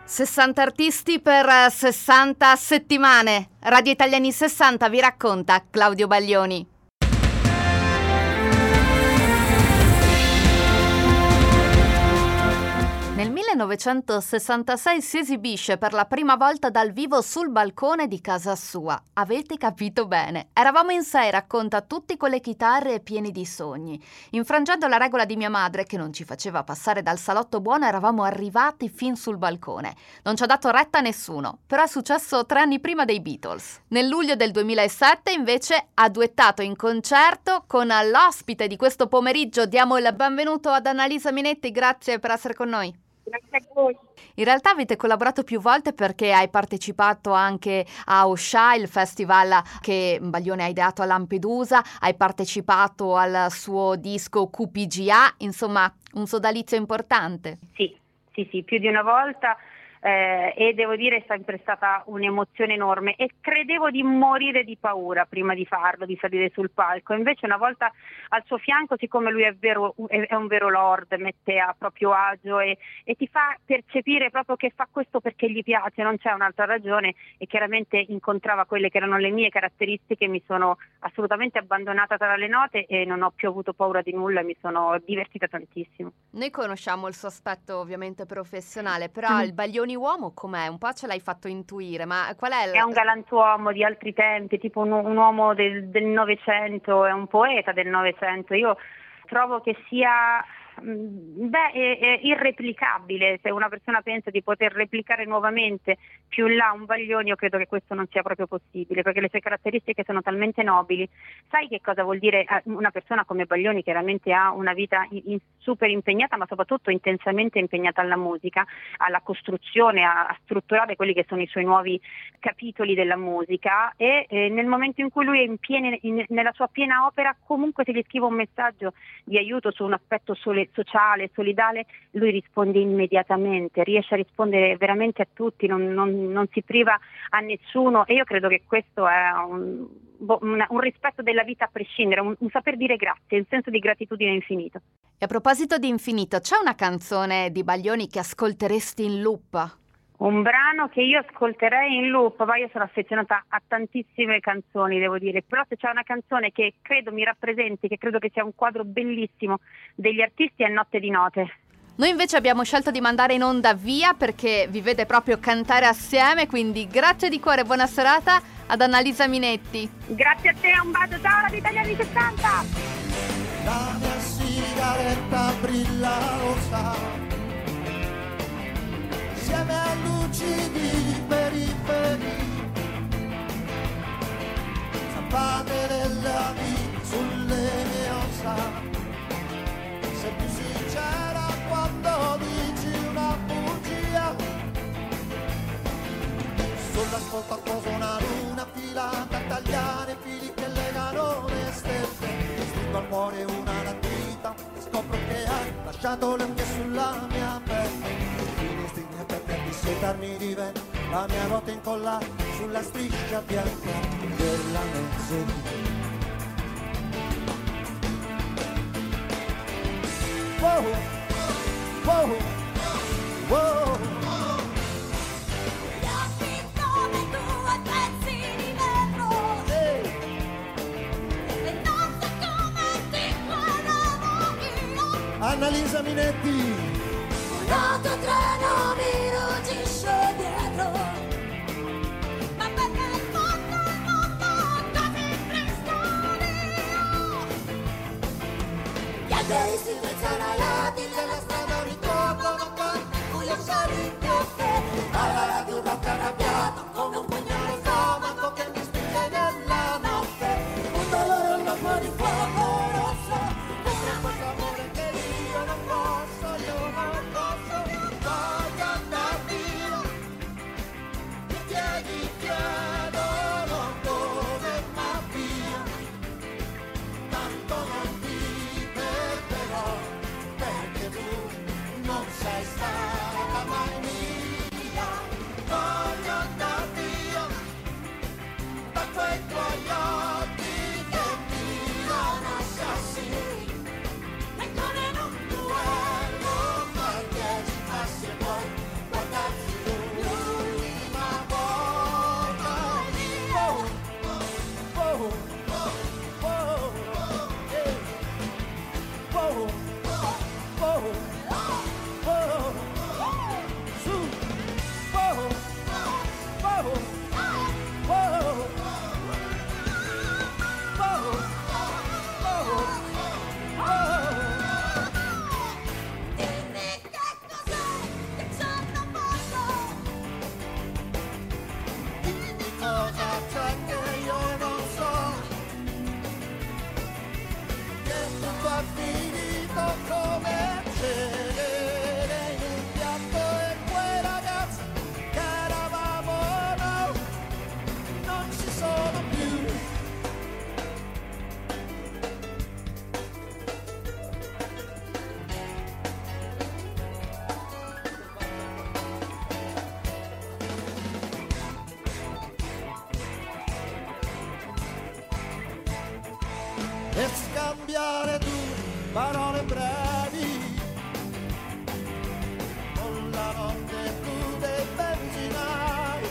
60 artisti per 60 settimane. Radio Italiani 60 vi racconta Claudio Baglioni. Nel 1966 si esibisce per la prima volta dal vivo sul balcone di casa sua. Avete capito bene. Eravamo in 6, racconta, tutti con le chitarre pieni di sogni. Infrangendo la regola di mia madre, che non ci faceva passare dal salotto buono, eravamo arrivati fin sul balcone. Non ci ha dato retta nessuno, però è successo 3 anni prima dei Beatles. Nel luglio del 2007 invece ha duettato in concerto con l'ospite di questo pomeriggio. Diamo il benvenuto ad Annalisa Minetti, grazie per essere con noi. Grazie a voi. In realtà avete collaborato più volte perché hai partecipato anche a Osha, il festival che Baglioni ha ideato a Lampedusa, hai partecipato al suo disco QPGA, insomma un sodalizio importante. Sì, più di una volta e devo dire è sempre stata un'emozione enorme e credevo di morire di paura prima di farlo, di salire sul palco. Invece una volta al suo fianco, siccome lui è un vero lord, mette a proprio agio e ti fa percepire proprio che fa questo perché gli piace, non c'è un'altra ragione, e chiaramente incontrava quelle che erano le mie caratteristiche. Mi sono assolutamente abbandonata tra le note e non ho più avuto paura di nulla, mi sono divertita tantissimo. Noi conosciamo il suo aspetto ovviamente professionale, però il Baglioni uomo com'è? Un po' ce l'hai fatto intuire, ma qual è? È un galantuomo di altri tempi, tipo un uomo del Novecento, è un poeta del Novecento. Io trovo che sia è irreplicabile. Se una persona pensa di poter replicare nuovamente più in là un Baglioni, io credo che questo non sia proprio possibile, perché le sue caratteristiche sono talmente nobili. Sai che cosa vuol dire una persona come Baglioni? Chiaramente ha una vita super impegnata, ma soprattutto intensamente impegnata alla musica, alla costruzione, a strutturare quelli che sono i suoi nuovi capitoli della musica, e nel momento in cui lui è nella sua piena opera, comunque se gli scrivo un messaggio di aiuto su un aspetto sociale, solidale, lui risponde immediatamente, riesce a rispondere veramente a tutti, non si priva a nessuno, e io credo che questo è un rispetto della vita a prescindere, un saper dire grazie, un senso di gratitudine infinito. E a proposito di infinito, c'è una canzone di Baglioni che ascolteresti in loop? Un brano che io ascolterei in loop, ma io sono affezionata a tantissime canzoni, devo dire, però se c'è una canzone che credo mi rappresenti, che credo che sia un quadro bellissimo degli artisti, è Notte di Note. Noi invece abbiamo scelto di mandare in onda Via perché vi vede proprio cantare assieme, quindi grazie di cuore, buona serata ad Annalisa Minetti. Grazie a te, un bacio, ciao Radio Italiani 60! La mia sigaretta brilla rossa insieme a luci di periferi, zampate della vita sulle mie ossa. Sei più sincera quando dici una bugia. Sull'asfalto poso una luna filata a tagliare fili che legano le stelle. Stringo al cuore una latita e scopro che hai lasciato le unghie sulla mia pelle. Darmi di vento, la mia notte incolla sulla striscia bianca della mezzodì. Wow, wow, wow. Gli occhi come due pezzi di vetro, le notte come ti guardavo io. Annalisa Minetti. L'autotreno mi rugisce dietro, ma perché il mondo così cristallino? Gli alberi si drizzano ai lati della strada, ritornano quanti buio sali in caffè. Alla radio un rock arrabbiato come un pugnale in stomaco che mi spinge nella notte. Un dolore, un lampo di fuoco rosso, questo amore che io non posso, io non posso. e scambiare due parole brevi con la notte blu dei benzinai.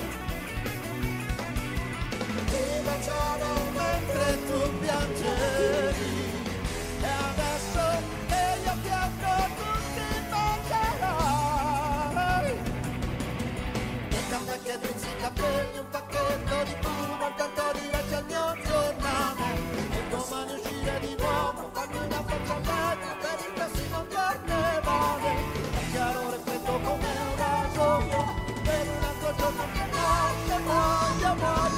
Ti baciavo mentre tu piangevi e adesso che io piango tu ti bacerai. E caffè che drizzi i capelli, un pacchetto di fumo, il tanto di legge al mio giornale. E domani uscire di nuovo, farmi una faccia allegra per il prossimo carnevale. È chiaro refletto come un rasoio per un altro giorno che nasce. Voglio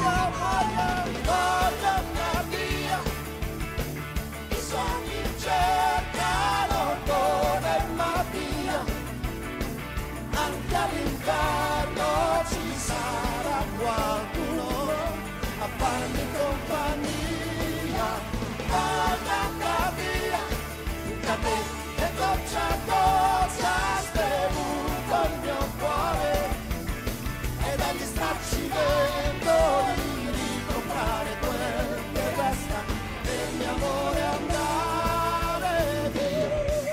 andare via. I sogni cercano dove ma via. Anche all'inverno ci sarà qualcuno a farmi compagnia. Voglio andare via da te e goccia a goccia stevuto il mio cuore e dagli stracci vedo di ricomprare quel che resta del mio amore andare via.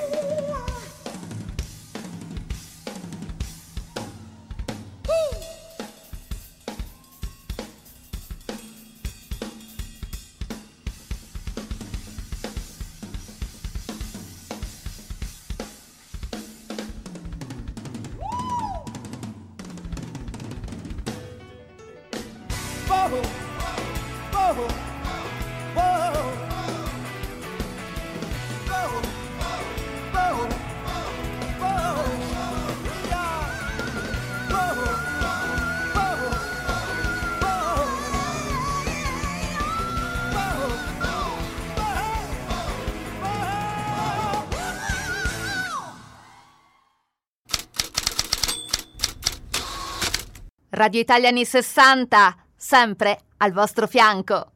Whoa, whoa, whoa, whoa, whoa, whoa, yeah. Whoa, whoa, whoa, Radio Italia anni 60, sempre al vostro fianco.